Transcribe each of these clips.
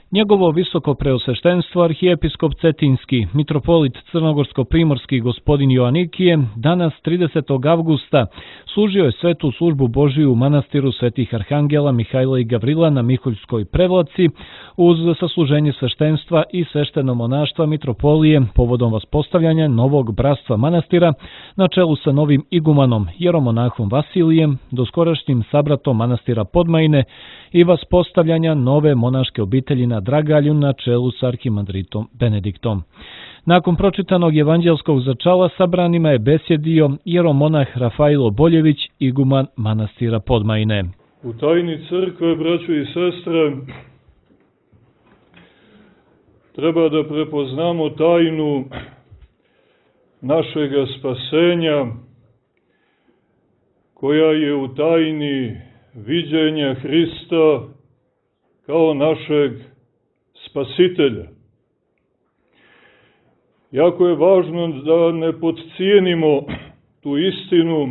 Njegovo visoko preosveštenstvo arhijepiskop Cetinski, mitropolit Crnogorsko-primorski gospodin Joanikije, danas 30. avgusta služio je svetu službu Božiju u manastiru svetih arhangela Mihajla i Gavrila na Miholjskoj Prevlaci uz sasluženje sveštenstva i svešteno monaštva mitropolije povodom vaspostavljanja novog bratstva manastira na čelu sa novim igumanom, jeromonahom Vasilijem, doskorašnjim sabratom manastira Podmajine i vaspostavljanja nove monaške obitelji na Dragalju na čelu sa arhimandritom Benediktom. Nakon pročitanog evanđelskog začala sabranima je besjedio jeromonah Rafailo Boljević, iguman manastira Podmajine. U tajni crkve, braćo i sestre, treba da prepoznamo tajnu našega spasenja, koja je u tajni viđenja Hrista kao našeg spasitelja. Jako je važno da ne podcijenimo tu istinu,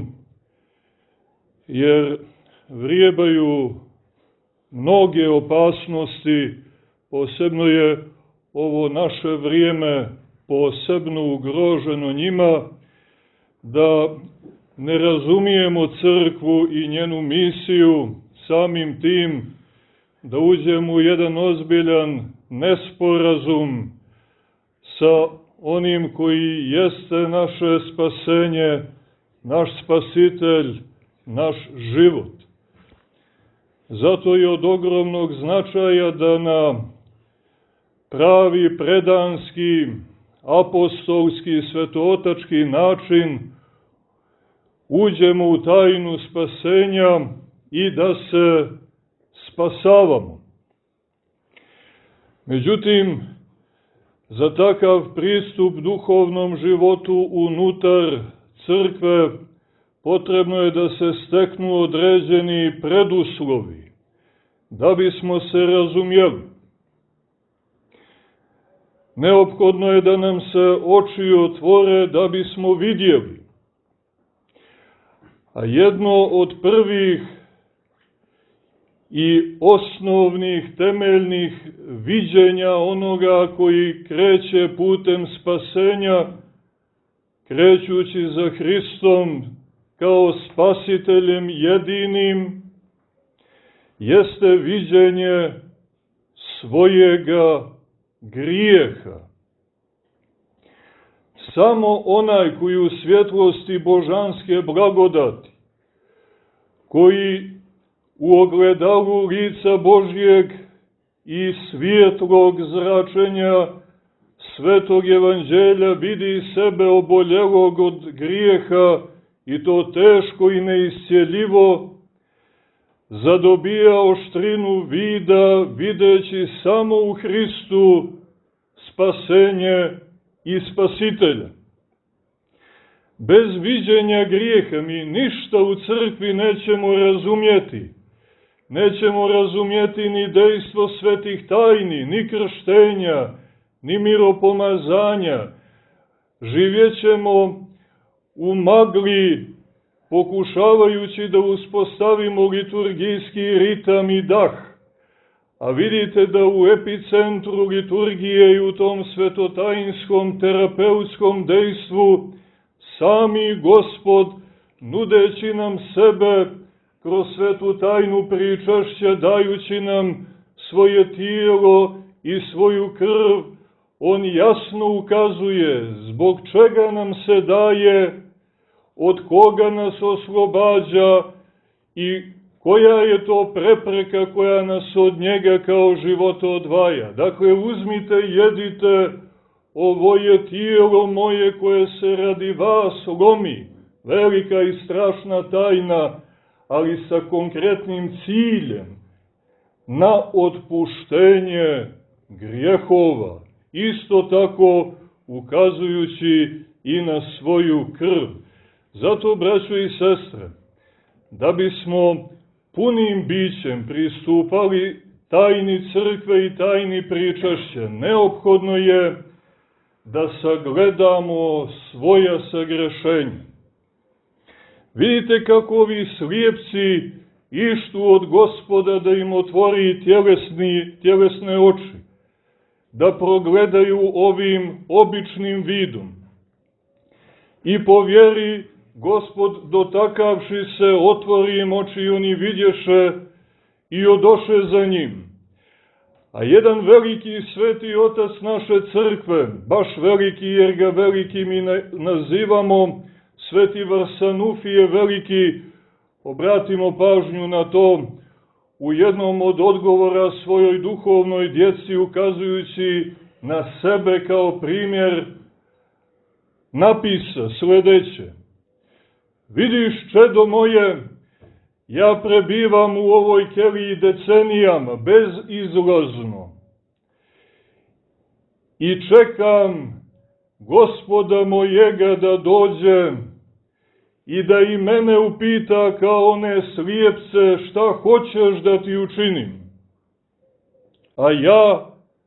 jer vrijebaju mnoge opasnosti, posebno je ovo naše vrijeme posebno ugroženo njima, da ne razumijemo crkvu i njenu misiju, samim tim da uđemo u jedan ozbiljan nesporazum sa onim koji jeste naše spasenje, naš spasitelj, naš život. Zato je od ogromnog značaja da na pravi, predanski, apostolski, svetootački način uđemo u tajnu spasenja i da se spasavamo. Međutim, za takav pristup duhovnom životu unutar crkve potrebno je da se steknu određeni preduslovi, da bismo se razumjeli. Neophodno je da nam se oči otvore da bismo vidjeli. A jedno od prvih i osnovnih, temeljnih viđenja onoga koji kreće putem spasenja, krećući za Hristom kao spasiteljem jedinim, jeste viđenje svojega grijeha. Samo onaj koji u svjetlosti božanske blagodati, koji u ogledalu lica Božjeg i svjetlog zračenja Svetog Evanđelja vidi sebe oboljelog od grijeha i to teško i neiscjeljivo, zadobija oštrinu vida videći samo u Hristu spasenje i spasitelja. Bez viđenja grijeha mi ništa u crkvi nećemo razumjeti. Nećemo razumjeti ni dejstvo svetih tajni, ni krštenja, ni miropomazanja. Živjećemo u magli, pokušavajući da uspostavimo liturgijski ritam i dah. A vidite da u epicentru liturgije i u tom svetotajinskom terapeutskom dejstvu sami Gospod, nudeći nam sebe kroz svetu tajnu pričašća, dajući nam svoje tijelo i svoju krv, on jasno ukazuje zbog čega nam se daje, od koga nas oslobađa i koja je to prepreka koja nas od njega kao života odvaja. Dakle, uzmite, jedite, ovo je tijelo moje koje se radi vas lomi. Velika i strašna tajna, ali sa konkretnim ciljem na otpuštenje grijehova. Isto tako ukazujući i na svoju krv. Zato, braćo i sestre, da bismo punim bićem pristupali tajni crkve i tajni pričašća, neophodno je da sagledamo svoja sagrešenja. Vidite kako ovi slijepci ištu od Gospoda da im otvori tjelesne oči. da progledaju ovim običnim vidom. I po vjeri Gospod dotakavši se otvori im oči i oni vidješe i odoše za njim. A jedan veliki sveti otac naše crkve, baš veliki jer ga veliki mi nazivamo, sveti Varsanufije veliki, obratimo pažnju na to, u jednom od odgovora svojoj duhovnoj djeci ukazujući na sebe kao primjer, napisa sljedeće: vidiš, čedo moje, ja prebivam u ovoj keliji decenijama, bezizlazno, i čekam Gospoda mojega da dođe i da i mene upita kao one slijepce šta hoćeš da ti učinim. A ja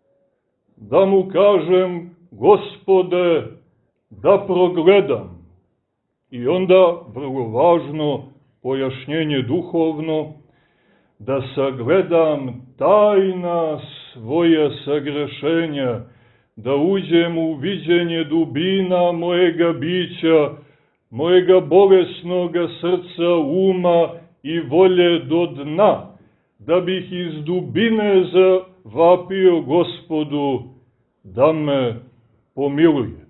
da mu kažem: Gospode, da progledam. I onda, vrlo važno pojašnjenje duhovno, da sagledam tajna svoja sagrešenja, da uđem u viđenje dubina mojega bića, mojega bolesnoga srca, uma i volje do dna, da bih iz dubine zavapio Gospodu da me pomiluje.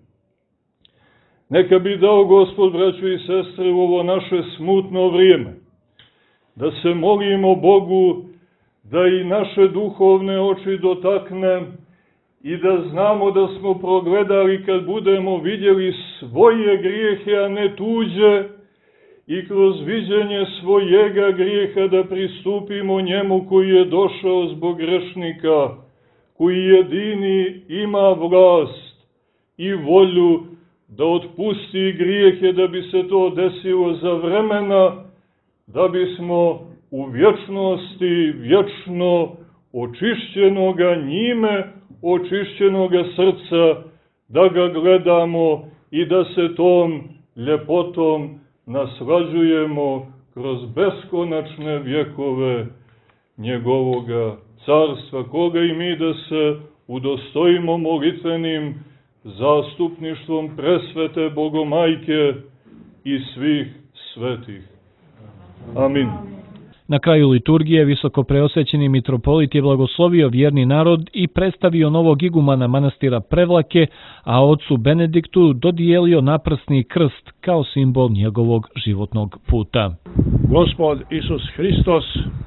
Neka bi dao Gospod, braćo i sestre, u ovo naše smutno vrijeme, da se molimo Bogu da i naše duhovne oči dotakne i da znamo da smo progledali kad budemo vidjeli svoje grijehe, a ne tuđe, i kroz viđenje svojega grijeha da pristupimo njemu koji je došao zbog grešnika, koji jedini ima vlast i volju da otpusti grijehe, da bi se to desilo za vremena, da bismo u vječnosti vječno očišćenoga njime, očišćenoga srca, da ga gledamo i da se tom ljepotom naslađujemo kroz beskonačne vjekove njegovoga carstva, koga i mi da se udostojimo molitvenim zastupništvom presvete Bogomajke i svih svetih. Amin. Na kraju liturgije visoko preosvećeni mitropolit je blagoslovio vjerni narod i predstavio novog igumana manastira Prevlake, a ocu Benediktu dodijelio naprsni krst kao simbol njegovog životnog puta. Gospod Isus Hristos,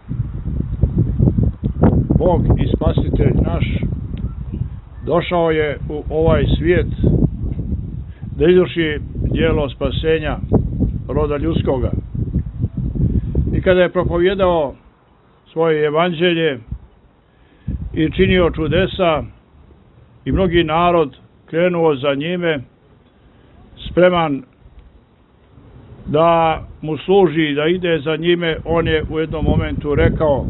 Bog i Spasitelj naš, došao je u ovaj svijet da izvrši djelo spasenja roda ljudskoga. I kada je propovjedao svoje evanđelje i činio čudesa, i mnogi narod krenuo za njime, spreman da mu služi, da ide za njime, on je u jednom momentu rekao: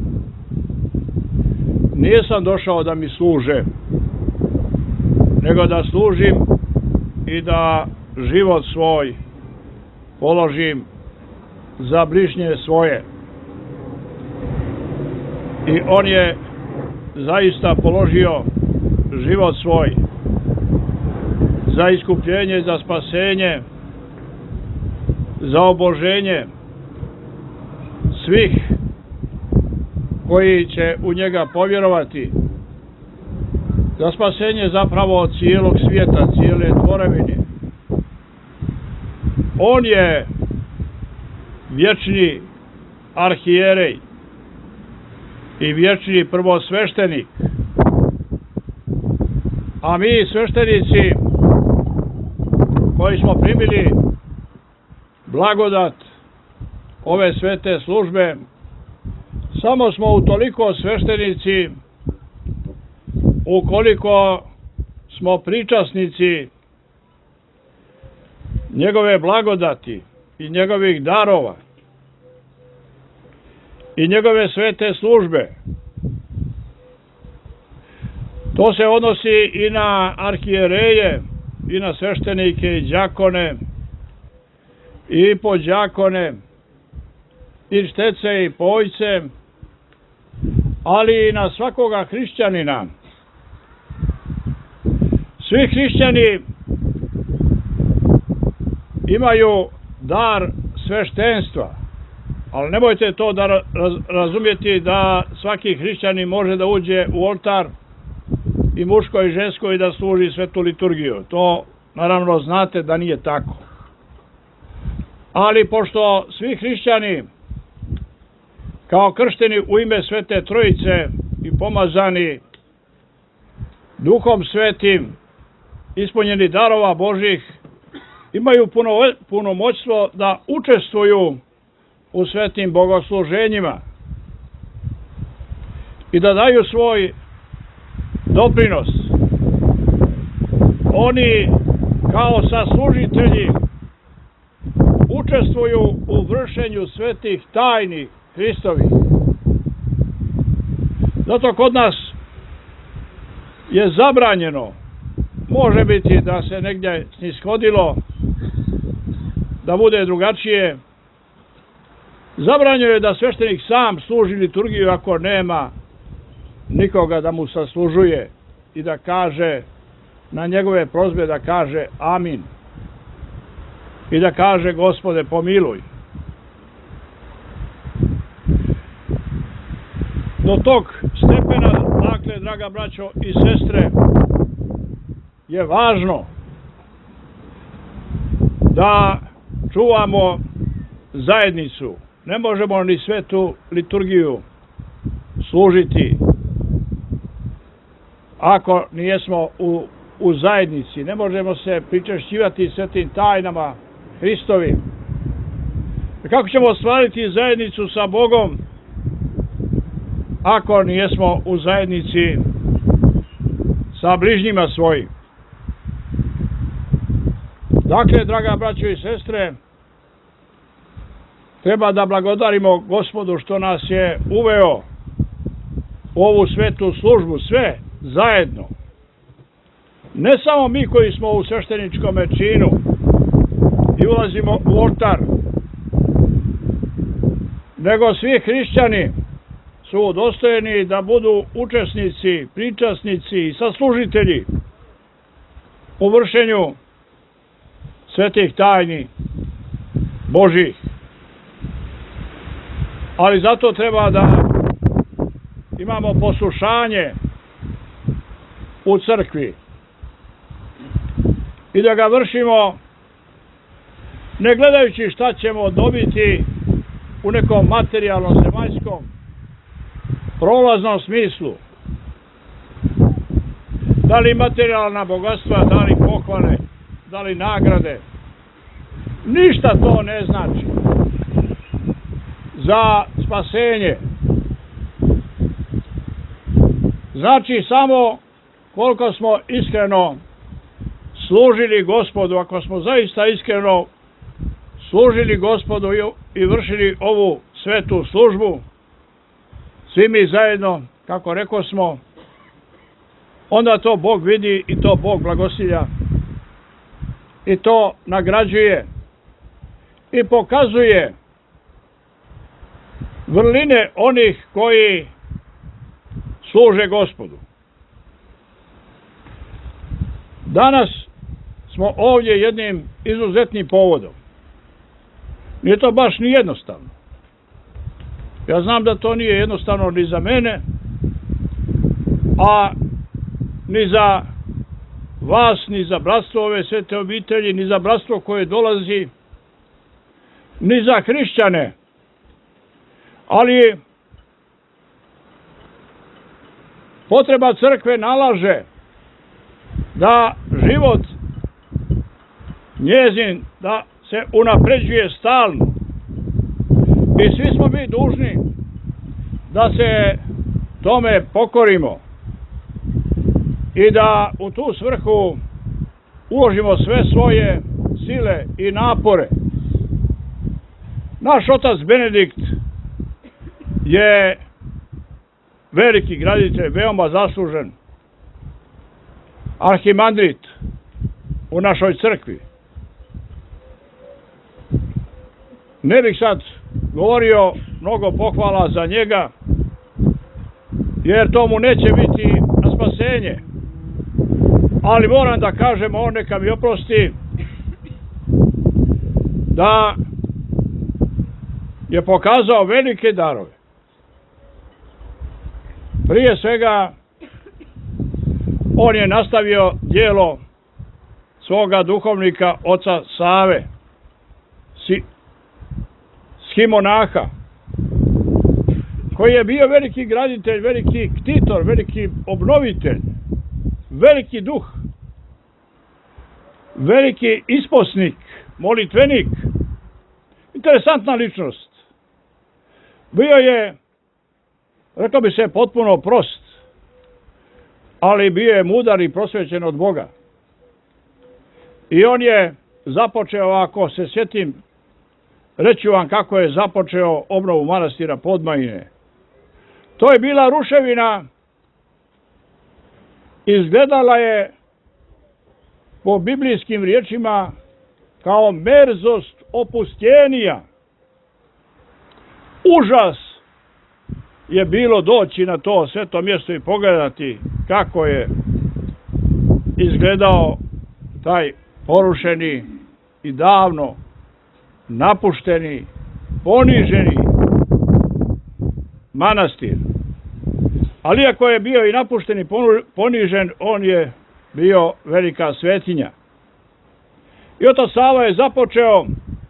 nisam došao da mi služe, nego da služim i da život svoj položim za bližnje svoje. I on je zaista položio život svoj za iskupljenje, za spasenje, za oboženje svih koji će u njega povjerovati, za spasenje zapravo cijelog svijeta, cijele tvorevine. On je vječni arhijerej i vječni prvosveštenik, a mi sveštenici koji smo primili blagodat ove svete službe, samo smo utoliko sveštenici ukoliko smo pričasnici njegove blagodati i njegovih darova i njegove svete službe. To se odnosi i na arhijereje, i na sveštenike i đakone, i podđakone, i štece i pojce, ali i na svakoga hrišćanina Svi hrišćani imaju dar sveštenstva, ali nemojte to da razumijeti da svaki hrišćanin može da uđe u oltar i muško i žensko i da služi svetu liturgiju. To naravno znate da nije tako. Ali pošto svi hrišćani kao kršteni u ime Svete Trojice i pomazani Duhom Svetim, ispunjeni darova Božih, imaju punomoćstvo da učestvuju u svetim bogosluženjima i da daju svoj doprinos. Oni kao saslužitelji učestvuju u vršenju svetih tajni Hristovih. Zato kod nas je zabranjeno, može biti da se negdje snishodilo, da bude drugačije. Zabranjeno je da sveštenik sam služi liturgiju ako nema nikoga da mu saslužuje i da kaže na njegove prozbe da kaže amin i da kaže Gospode pomiluj. Do tog stepena, dakle, draga braćo i sestre, je važno da čuvamo zajednicu. Ne možemo ni svetu liturgiju služiti ako nijesmo u zajednici. Ne možemo se pričešćivati svetim tajnama Hristovim. Kako ćemo ostvariti zajednicu sa Bogom ako nijesmo u zajednici sa bližnjima svojim? Dakle, draga braćo i sestre, treba da blagodarimo Gospodu što nas je uveo u ovu svetu službu, sve zajedno. Ne samo mi koji smo u svešteničkom činu i ulazimo u oltar, nego svi hrišćani su udostojeni da budu učesnici, pričasnici i saslužitelji u vršenju svetih tajni Božih. Ali zato treba da imamo poslušanje u crkvi i da ga vršimo ne gledajući šta ćemo dobiti u nekom materijalnom, zemaljskom, prolaznom smislu. Da li materijalna bogatstva, da li pohvale, da li nagrade. Ništa to ne znači za spasenje. Znači samo koliko smo iskreno služili Gospodu, ako smo zaista iskreno služili Gospodu i vršili ovu svetu službu, svi mi zajedno, kako rekao smo, onda to Bog vidi i to Bog blagosilja i to nagrađuje i pokazuje vrline onih koji služe Gospodu. Danas smo ovdje jednim izuzetnim povodom. Nije to baš ni jednostavno. Ja znam da to nije jednostavno ni za mene, a ni za vas, ni za bratstvo ove svete obitelji, ni za bratstvo koje dolazi, ni za hrišćane. Ali potreba crkve nalaže da život njezin, da se unapređuje stalno. I svi smo mi dužni da se tome pokorimo i da u tu svrhu uložimo sve svoje sile i napore. Naš otac Benedikt je veliki graditelj, veoma zaslužen arhimandrit u našoj crkvi. Ne bih sad govorio mnogo pohvala za njega, jer to mu neće biti na spasenje. ali moram da kažem, on neka mi oprosti, da je pokazao velike darove. Prije svega, on je nastavio djelo svoga duhovnika, oca Save, Schimonaha, koji je bio veliki graditelj, veliki ktitor, veliki obnovitelj, veliki duh, veliki isposnik, molitvenik, interesantna ličnost. Bio je, rekao bi se, potpuno prost, ali bio je mudar i prosvećen od Boga. I on je započeo, ako se sjetim, reći vam kako je započeo obnovu manastira Podmajine. To je bila ruševina, izgledala je po biblijskim riječima kao merzost opustjenija. Užas je bilo doći na to sveto mjesto i pogledati kako je izgledao taj porušeni i davno napušteni, poniženi manastir. Ali iako je bio i napušten i ponižen, on je bio velika svetinja. I otac Sava je započeo,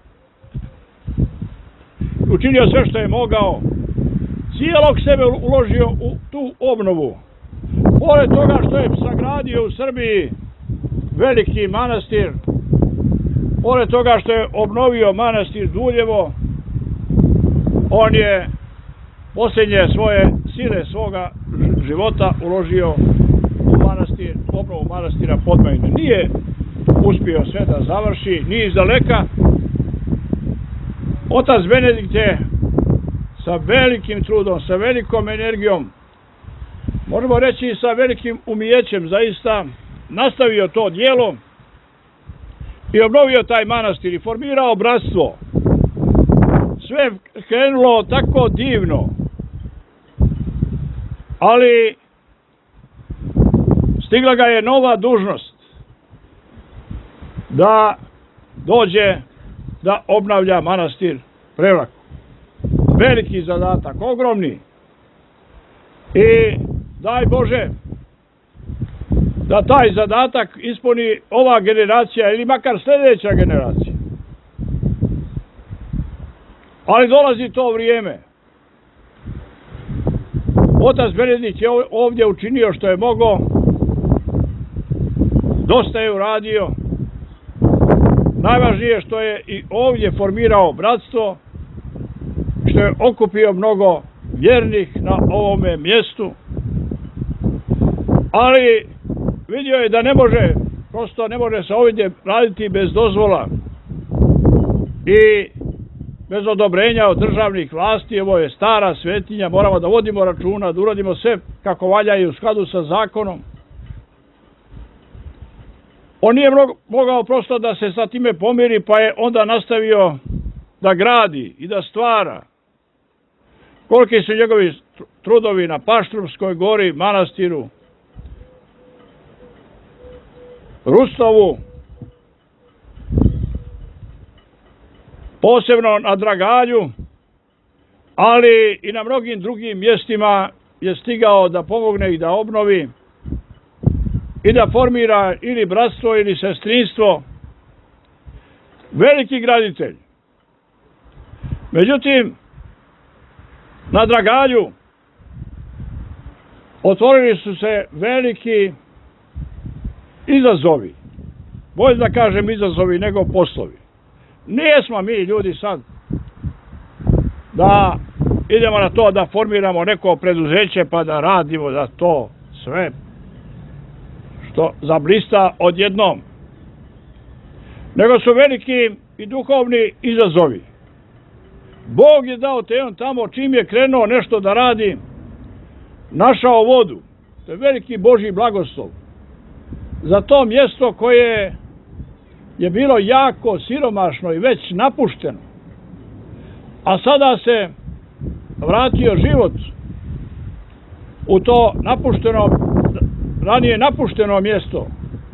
učinio sve što je mogao, cijelog sebe uložio u tu obnovu. Pored toga što je sagradio u Srbiji veliki manastir, pored toga što je obnovio manastir Duljevo, on je posljednje svoje sile svoga života uložio u manastir, obnovu manastira Podmajine. Nije uspio sve da završi, ni iz daleka. Otac Benedikt je sa velikim trudom, sa velikom energijom, možemo reći i sa velikim umijećem, zaista nastavio to djelo i obnovio taj manastir i formirao bratstvo. Sve krenulo tako divno, ali stigla ga je nova dužnost da dođe da obnavlja manastir Prevlaku. Veliki zadatak, ogromni. I daj Bože da taj zadatak ispuni ova generacija ili makar sljedeća generacija. Ali dolazi to vrijeme. Otac Benedikt je ovdje učinio što je mogao, dosta je uradio. Najvažnije što je i ovdje formirao bratstvo, što je okupio mnogo vjernih na ovome mjestu, ali vidio je da ne može, prosto ne može se ovdje raditi bez dozvola i bez odobrenja od državnih vlasti. Ovo je stara svetinja, moramo da vodimo računa, da uradimo sve kako valja i u skladu sa zakonom. On nije mogao prosto da se sa time pomiri, pa je onda nastavio da gradi i da stvara. Koliki su njegovi trudovi na Paštrumskoj gori, manastiru Rustovu, posebno na Dragalju, ali i na mnogim drugim mjestima je stigao da pomogne i da obnovi i da formira ili bratstvo ili sestrinstvo. Veliki graditelj. Međutim, na Dragalju otvorili su se veliki izazovi. Bolje da kažem izazovi nego poslovi. Nismo mi ljudi sad da idemo na to da formiramo neko preduzeće pa da radimo da to sve što zablista odjednom. Nego su veliki i duhovni izazovi. Bog je dao te on tamo, čim je krenuo nešto da radi, našao vodu. To je veliki Božji blagoslov. Za to mjesto koje je bilo jako siromašno i već napušteno. A sada se vratio život u to napušteno, ranije napušteno mjesto.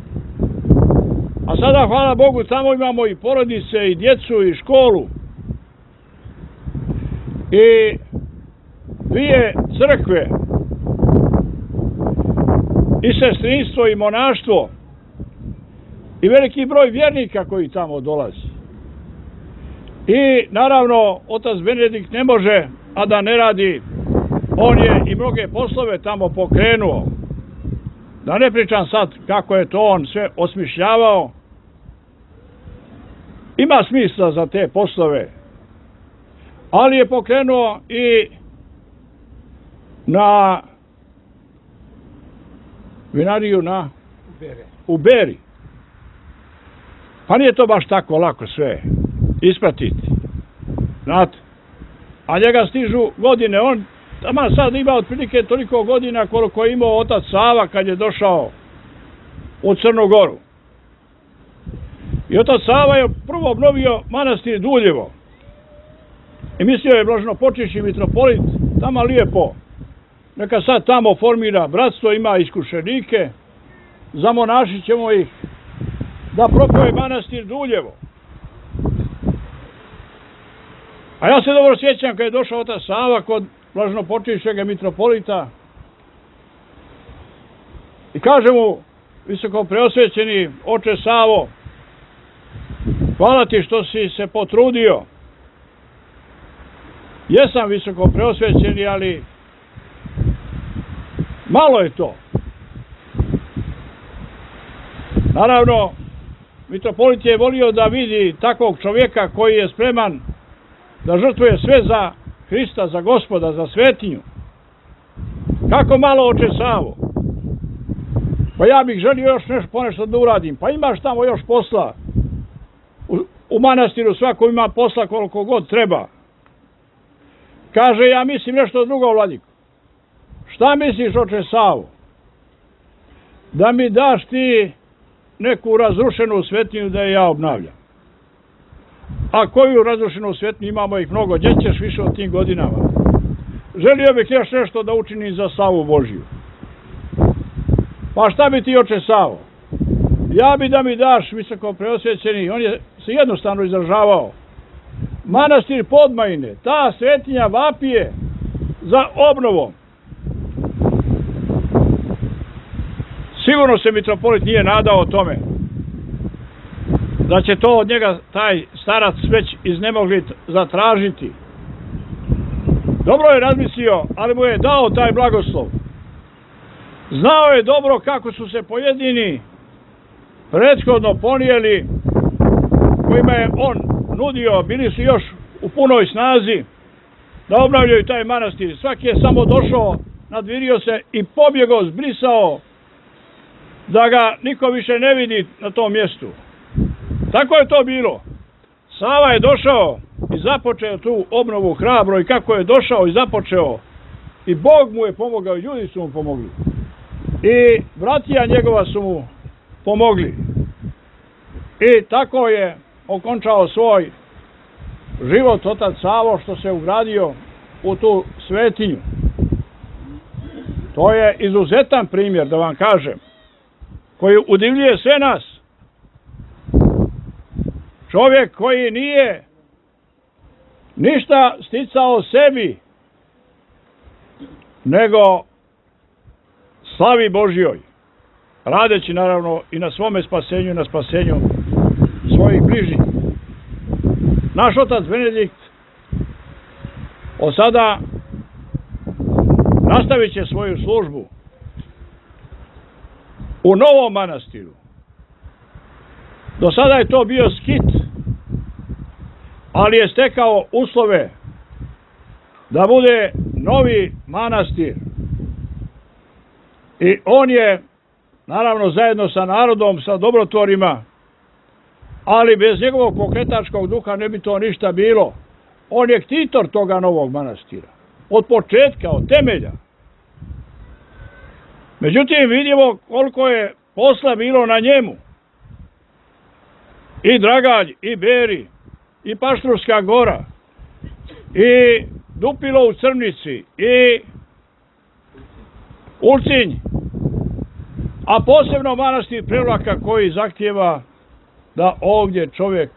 A sada, hvala Bogu, tamo imamo i porodice, i djecu, i školu. I dvije crkve, i sestrinstvo, i monaštvo, i veliki broj vjernika koji tamo dolazi. I naravno, otac Benedikt ne može, a da ne radi. On je i mnoge poslove tamo pokrenuo. Da ne pričam sad kako je to on sve osmišljavao. Ima smisla za te poslove. Ali je pokrenuo i na vinariju u Beri. Pa nije to baš tako lako sve ispratiti. Znate? A njega stižu godine. On tamo sad ima otprilike toliko godina koliko je imao otac Sava kad je došao u Crnu Goru. I otac Sava je prvo obnovio manastir Duljevo. I mislio je blaženopočivši mitropolit tamo lijepo. Neka sad tamo formira bratstvo, ima iskušenike. Zamonašit ćemo ih da propoje manastir Duljevo. A ja se dobro sjećam kad je došao otac Sava kod blaženopočivšega mitropolita i kaže mu, visoko preosvećeni oče Savo, hvala ti što si se potrudio. Jesam visoko preosvećeni, ali malo je to. Naravno, mitropolit je volio da vidi takvog čovjeka koji je spreman da žrtvuje sve za Hrista, za Gospoda, za svetinju. Kako malo, oče Savo? Pa ja bih želio još ponešto da uradim. Pa imaš tamo još posla. U manastiru svako ima posla koliko god treba. Kaže, ja mislim nešto drugo, vladiko. Šta misliš, oče Savo? Da mi daš ti neku razrušenu svetinju da je ja obnavljam. A koju razrušenu svetinju, imamo ih mnogo, gdje ćeš više od tim godinama? Želio bih još nešto da učinim za slavu Božiju. Pa šta bi ti, oče Savo? Ja bi da mi daš, visoko preosvećeni, on je se jednostavno izražavao, manastir Podmajine, ta svetinja vapije za obnovom. Sigurno se mitropolit nije nadao tome da će to od njega taj starac već iznemogli zatražiti. Dobro je razmislio, ali mu je dao taj blagoslov. Znao je dobro kako su se pojedini prethodno ponijeli, kojima je on nudio, bili su još u punoj snazi da obnavljaju taj manastir. Svaki je samo došao, nadvirio se i pobjegao, zbrisao, da ga niko više ne vidi na tom mjestu. Tako je to bilo. Sava je došao i započeo tu obnovu hrabro, i kako je došao i započeo, i Bog mu je pomogao, i ljudi su mu pomogli. I bratija njegova su mu pomogli. I tako je okončao svoj život otac Savo, što se ugradio u tu svetinju. To je izuzetan primjer, da vam kažem, koji udivljuje sve nas. Čovjek koji nije ništa sticao sebi, nego slavi Božjoj, radeći naravno i na svome spasenju i na spasenju svojih bližnjih. Naš otac Benedikt od sada nastavit će svoju službu u novom manastiru. Do sada je to bio skit, ali je stekao uslove da bude novi manastir. I on je, naravno, zajedno sa narodom, sa dobrotvorima, ali bez njegovog pokretačkog duha ne bi to ništa bilo. On je ktitor toga novog manastira. Od početka, od temelja. Međutim, vidimo koliko je posla bilo na njemu. I Dragalj, i Beri, i Paštruvska gora, i Dupilo u Crnici, i Ulcinj, a posebno manastir Prevlaka koji zahtjeva da ovdje čovjek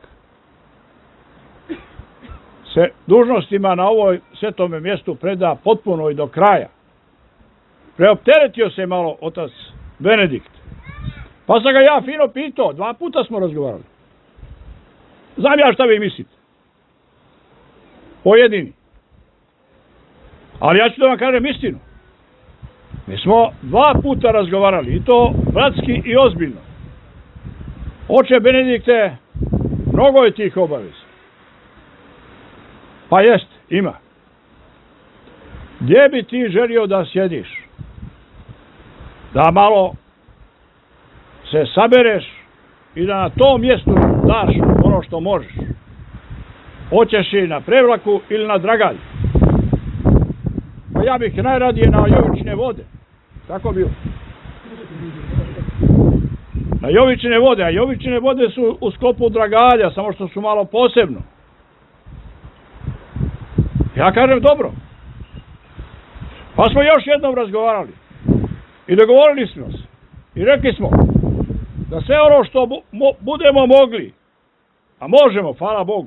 se dužnostima na ovoj svetome mjestu preda potpuno i do kraja. Preopteretio se malo otac Benedikt. Pa sam ga ja fino pitao, 2 puta smo razgovarali. Znam ja šta vi mislite. Pojedini. Ali ja ću da vam kažem istinu. Mi smo 2 puta razgovarali, i to bratski i ozbiljno. Oče Benedikte, mnogo je tih obaveza. Pa jest, ima. Gdje bi ti želio da sjediš? Da malo se sabereš i da na tom mjestu daš ono što možeš. Hoćeš i na Prevlaku ili na Dragalj. Pa ja bih najradije na Jovičine vode. Tako bilo. Na Jovičine vode, a Jovičine vode su u sklopu Dragalja, samo što su malo posebno. Ja kažem dobro. Pa smo još jednom razgovarali. I dogovorili smo se. I rekli smo da sve ono što budemo mogli, a možemo, hvala Bogu,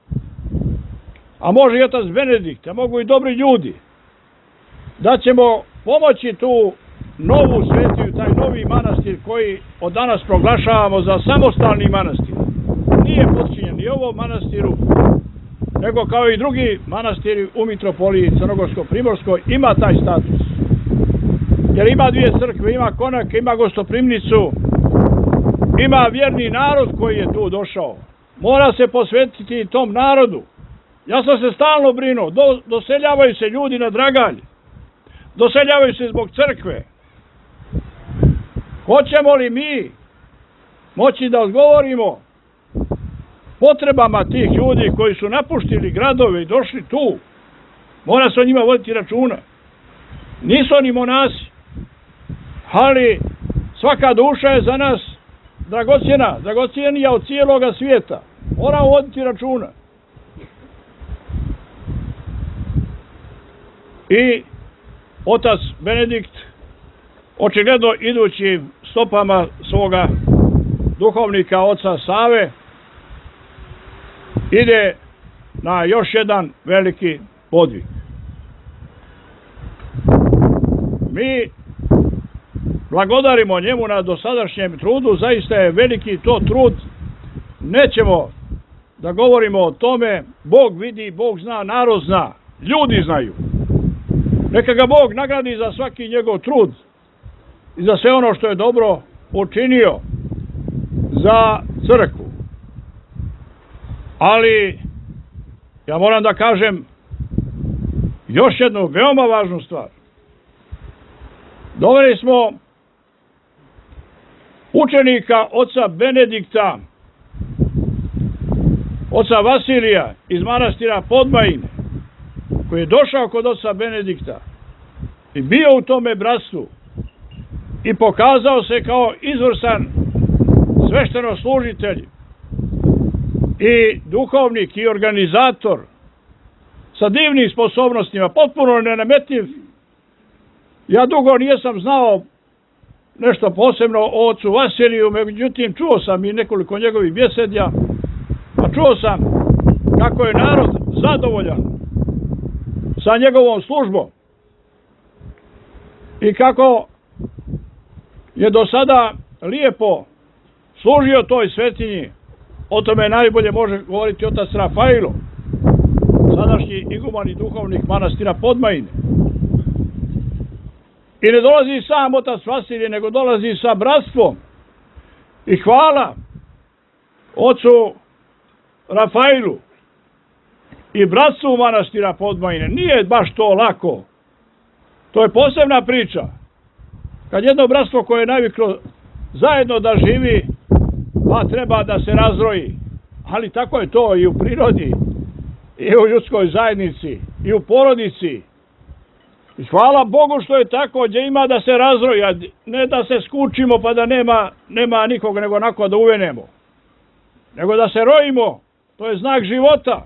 a može i otac Benedikt, a mogu i dobri ljudi, da ćemo pomoći tu novu svetiju, taj novi manastir koji od danas proglašavamo za samostalni manastir. Nije potčinjen ni ovom manastiru, nego kao i drugi manastiri u Mitropoliji Crnogorsko-Primorskoj ima taj status. Jer ima 2 crkve, ima Konak, ima Gostoprimnicu, ima vjerni narod koji je tu došao. Mora se posvetiti tom narodu. Ja sam se stalno brinuo, doseljavaju se ljudi na Dragalj, doseljavaju se zbog crkve. Hoćemo li mi moći da odgovorimo potrebama tih ljudi koji su napuštili gradove i došli tu? Mora se o njima voditi računa. Nisu oni monasi, ali svaka duša je za nas dragocjena, dragocjenija od cijeloga svijeta. Moramo voditi računa. I otac Benedikt, očigledno idući stopama svoga duhovnika oca Save, ide na još jedan veliki podvig. Mi blagodarimo njemu na dosadašnjem trudu, zaista je veliki to trud. Nećemo da govorimo o tome, Bog vidi, Bog zna, narod zna, ljudi znaju. Neka ga Bog nagradi za svaki njegov trud i za sve ono što je dobro učinio za crkvu. Ali ja moram da kažem još jednu veoma važnu stvar. Doveli smo učenika oca Benedikta, oca Vasilija iz manastira Podmajine, koji je došao kod oca Benedikta i bio u tome bratstvu i pokazao se kao izvrstan svešteno-služitelj i duhovnik i organizator sa divnim sposobnostima, potpuno nenametljiv. Ja dugo nisam znao nešto posebno o ocu Vasiliju, međutim čuo sam i nekoliko njegovih bjesedja, a čuo sam kako je narod zadovoljan sa njegovom službom i kako je do sada lijepo služio toj svetinji. O tome najbolje može govoriti otac Rafailo, sadašnji iguman i duhovnik manastira Podmajine. I ne dolazi sam otac Vasilije, nego dolazi sa bratstvom. I hvala ocu Rafailu i bratstvu manastira Podmajine. Nije baš to lako. To je posebna priča. Kad jedno bratstvo koje je naviklo zajedno da živi, pa treba da se razroji. Ali tako je to i u prirodi, i u ljudskoj zajednici, i u porodici. I hvala Bogu što je tako, gdje ima da se razroji, a ne da se skučimo pa da nema nikog, nego onako da uvenemo. Nego da se rojimo, to je znak života.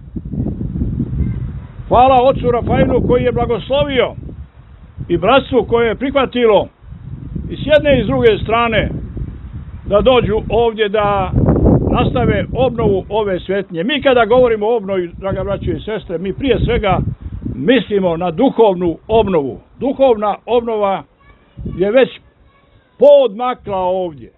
Hvala ocu Rafailu koji je blagoslovio i bratstvu koje je prihvatilo i s jedne i s druge strane da dođu ovdje da nastave obnovu ove svetinje. Mi kada govorimo o obnovi, draga braćo i sestre, mi prije svega mislimo na duhovnu obnovu. Duhovna obnova je već poodmakla ovdje.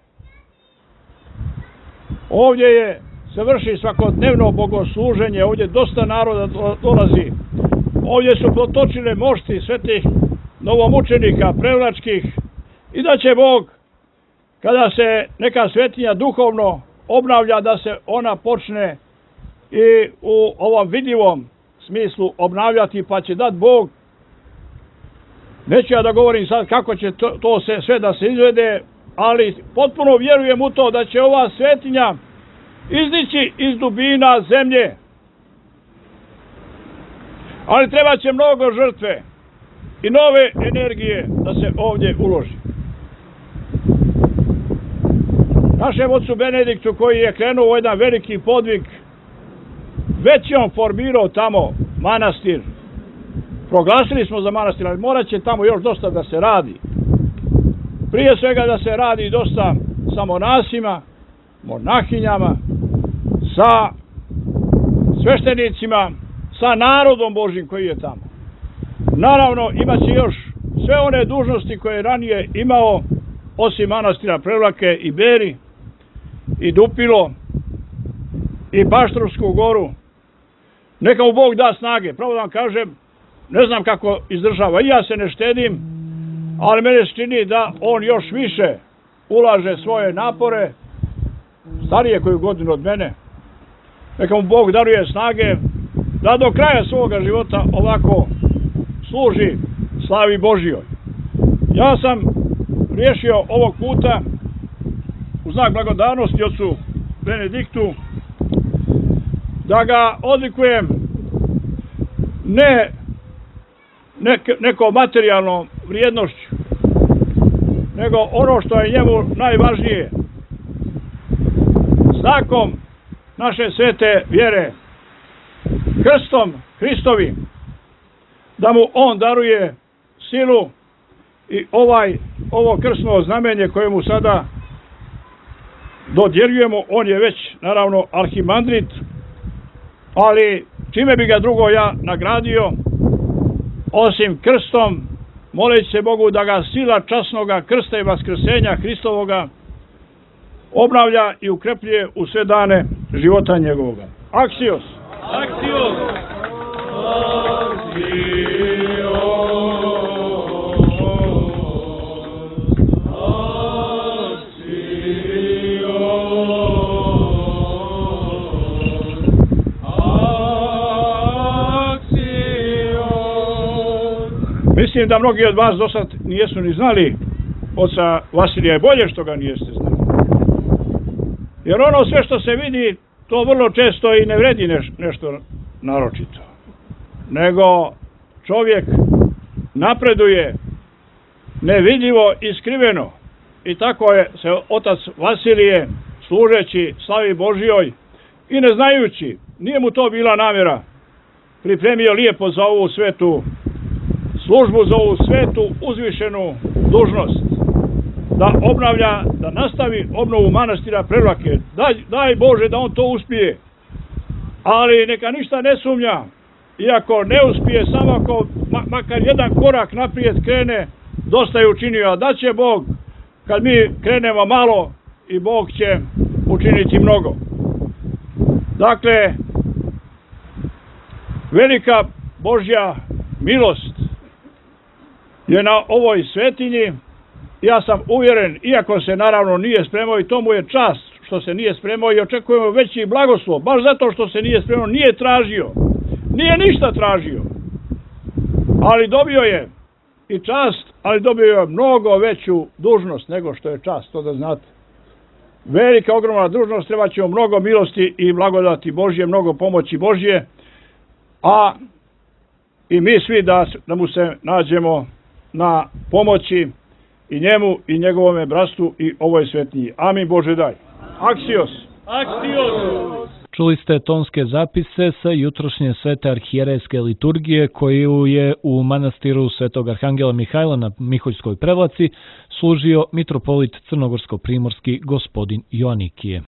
Ovdje se vrši svakodnevno bogosluženje, ovdje dosta naroda dolazi. Ovdje su protočile mošti svetih novomučenika, prevlačkih, i da će Bog, kada se neka svetinja duhovno obnavlja, da se ona počne i u ovom vidljivom smislu obnavljati, pa će dat Bog. Neću ja da govorim sad kako će to sve da se izvede, ali potpuno vjerujem u to da će ova svetinja izdići iz dubina zemlje. Ali treba će mnogo žrtve i nove energije da se ovdje uloži. Našem ocu Benediktu, koji je krenuo u jedan veliki podvig, već je on formirao tamo manastir. Proglasili smo za manastir, ali morat će tamo još dosta da se radi. Prije svega da se radi dosta sa monasima, monahinjama, sa sveštenicima, sa narodom Božjim koji je tamo. Naravno, imaće još sve one dužnosti koje je ranije imao, osim manastira Prevlake i Beri, i Dupilo, i Baštrovsku goru. Neka mu Bog da snage. Pravo da vam kažem, ne znam kako izdržava. I ja se ne štedim, ali mene se čini da on još više ulaže svoje napore, starije koju godinu od mene. Neka mu Bog daruje snage da do kraja svoga života ovako služi slavi Božjoj. Ja sam riješio ovog puta u znak blagodarnosti ocu Benediktu da ga odlikujem ne nekom materijalnom vrijednošću, nego ono što je njemu najvažnije, znakom naše svete vjere, krstom Hristovim, da mu on daruje silu i ovo krsno znamenje koje mu sada dodjeljujemo. On je već naravno arhimandrit, ali čime bi ga drugo ja nagradio osim krstom, moleći se Bogu da ga sila časnoga krsta i vaskrsenja Hristovoga obnavlja i ukrepljuje u sve dane života njegovoga. Aksios! Aksios! Mislim da mnogi od vas do sad nijesu ni znali oca Vasilija, je bolje što ga nijeste znali. Jer ono sve što se vidi, to vrlo često i ne vredi nešto naročito. Nego čovjek napreduje nevidljivo i skriveno. I tako je se otac Vasilije, služeći slavi Božjoj i ne znajući, nije mu to bila namjera, pripremio lijepo za ovu svetu službu, za ovu svetu uzvišenu dužnost, da obnavlja, da nastavi obnovu manastira Prevlake. Daj Bože da on to uspije, ali neka ništa ne sumnja, iako ne uspije, samo ako makar jedan korak naprijed krene, dosta je učinio, a da će Bog, kad mi krenemo malo, i Bog će učiniti mnogo. Dakle, velika Božja milost je na ovoj svetinji. Ja sam uvjeren, iako se naravno nije spremao, i to mu je čast što se nije spremao, i očekujemo veći blagoslov, baš zato što se nije spremao, nije tražio, nije ništa tražio, ali dobio je i čast, ali dobio je mnogo veću dužnost nego što je čast, to da znate. Velika, ogromna dužnost, treba ćemo mnogo milosti i blagodati Božje, mnogo pomoći Božje, a i mi svi da mu se nađemo na pomoći, i njemu i njegovome bratstvu i ovoj svetinji. Amin Bože daj. Aksios! Aksios! Čuli ste tonske zapise sa jutrošnje svete arhijerejske liturgije koju je u manastiru Svetog Arhangela Mihajla na Miholjskoj Prevlaci služio mitropolit crnogorsko-primorski gospodin Joanikije.